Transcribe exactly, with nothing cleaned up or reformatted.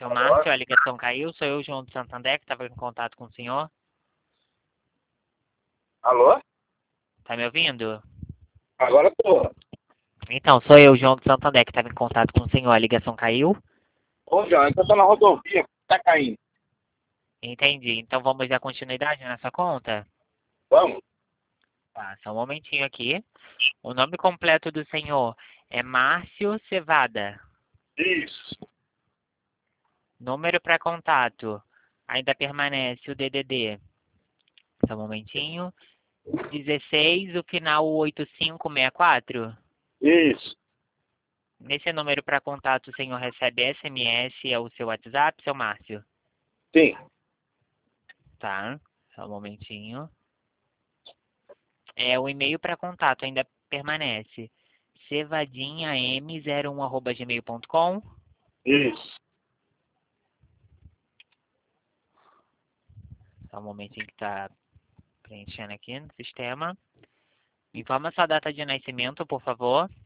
Seu Márcio, a ligação caiu. Sou eu, João do Santander, que estava em contato com o senhor. Alô? Tá me ouvindo? Agora tô. Então, sou eu, João do Santander, que estava em contato com o senhor. A ligação caiu? Ô, João, então tô na rodovia, tá caindo. Entendi. Então vamos dar continuidade nessa conta? Vamos? Tá, só um momentinho aqui. O nome completo do senhor é Márcio Cevada. Isso. Número para contato. Ainda permanece o D D D. Só um momentinho. dezesseis, o final oitenta e cinco sessenta e quatro. Isso. Nesse número para contato, o senhor recebe S M S, é o seu WhatsApp, seu Márcio? Sim. Tá, só um momentinho. É, o e-mail para contato ainda permanece. cevadinha m zero um arroba gmail ponto com. Isso. Só um momentinho que está preenchendo aqui no sistema. Me informa sua data de nascimento, por favor.